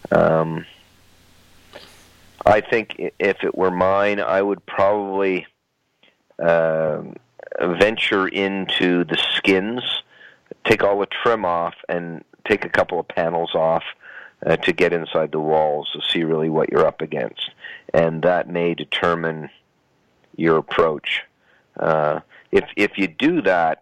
I think if it were mine, I would probably venture into the skins, take all the trim off, and take a couple of panels off to get inside the walls to see really what you're up against. And that may determine your approach. If you do that,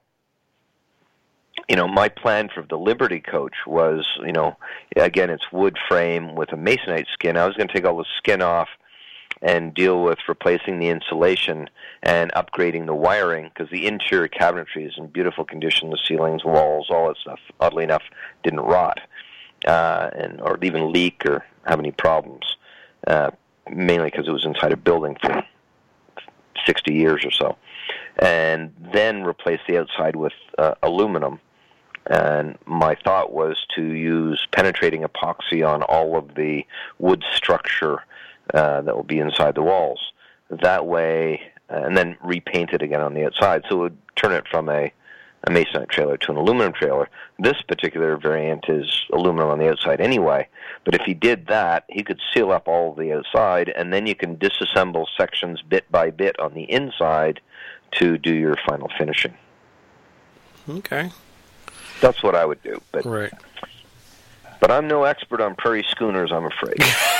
my plan for the Liberty coach was, again, it's wood frame with a masonite skin. I was going to take all the skin off and deal with replacing the insulation and upgrading the wiring, because the interior cabinetry is in beautiful condition. The ceilings, walls, all that stuff, oddly enough, didn't rot or even leak or have any problems, mainly because it was inside a building for 60 years or so. And then replace the outside with aluminum. And my thought was to use penetrating epoxy on all of the wood structure that will be inside the walls. That way, and then repaint it again on the outside. So it would turn it from a masonite trailer to an aluminum trailer. This particular variant is aluminum on the outside anyway. But if he did that, he could seal up all of the outside, and then you can disassemble sections bit by bit on the inside to do your final finishing. Okay. That's what I would do. But, right. But I'm no expert on prairie schooners, I'm afraid.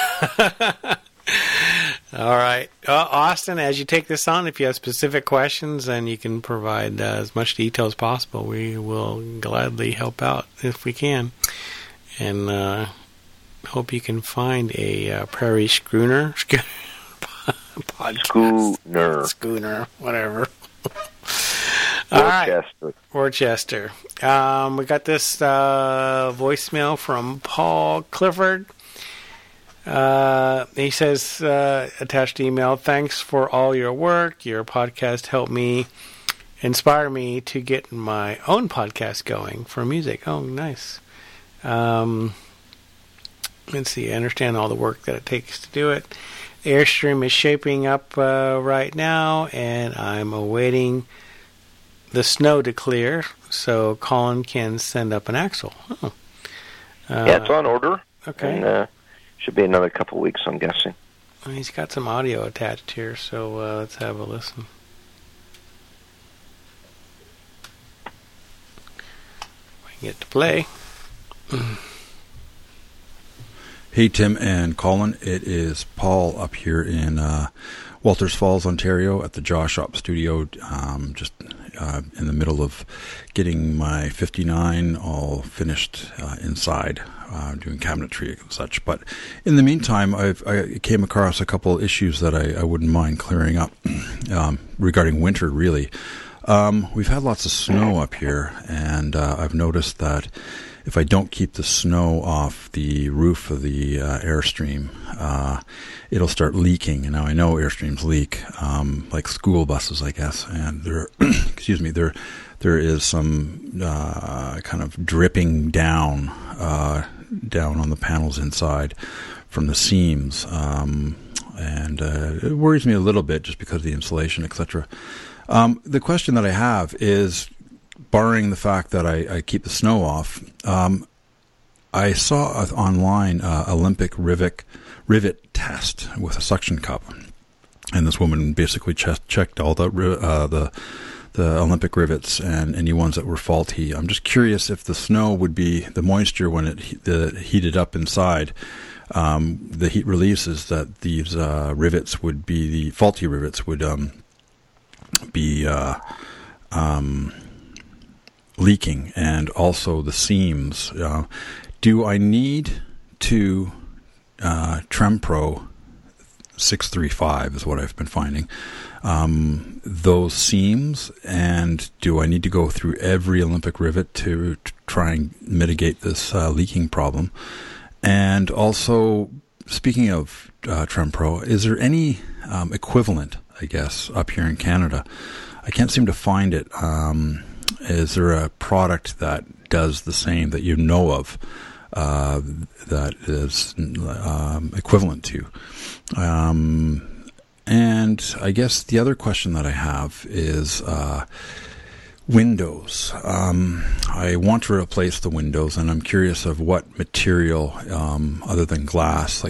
All right. Austin, as you take this on, if you have specific questions and you can provide as much detail as possible, we will gladly help out if we can. And hope you can find a prairie schooner. Schooner, whatever. All right. Worcester. We got this voicemail from Paul Clifford. He says, attached email, thanks for all your work. Your podcast helped me, inspire me to get my own podcast going for music. Oh, nice. Let's see, I understand all the work that it takes to do it. The Airstream is shaping up right now, and I'm awaiting the snow to clear so Colin can send up an axle. Oh. Yeah, it's on order. Okay. And, should be another couple weeks, I'm guessing. Well, he's got some audio attached here, so let's have a listen. We can get to play. Hey, Tim and Colin. It is Paul up here in Walters Falls, Ontario at the Jaw Shop studio, just in the middle of getting my 59 all finished inside, doing cabinetry and such. But in the meantime, I came across a couple issues that I wouldn't mind clearing up regarding winter, really. We've had lots of snow up here, and I've noticed that if I don't keep the snow off the roof of the Airstream, it'll start leaking. And now I know Airstreams leak, like school buses, I guess. And there, there is some kind of dripping down on the panels inside from the seams, and it worries me a little bit just because of the insulation, etc. The question that I have is, barring the fact that I keep the snow off, I saw online Olympic rivet test with a suction cup, and this woman basically checked all the Olympic rivets and any ones that were faulty. I'm just curious if the snow would be the moisture when it heated up inside. The heat releases that these rivets would be the faulty rivets would be leaking, and also the seams. Do I need to TremPro 635 is what I've been finding, those seams, and do I need to go through every Olympic rivet to try and mitigate this leaking problem? And also, speaking of TremPro, is there any equivalent, I guess, up here in Canada? I can't seem to find it. Is there a product that does the same that you know of that is equivalent to? And I guess the other question that I have is, Windows. I want to replace the windows, and I'm curious of what material, other than glass,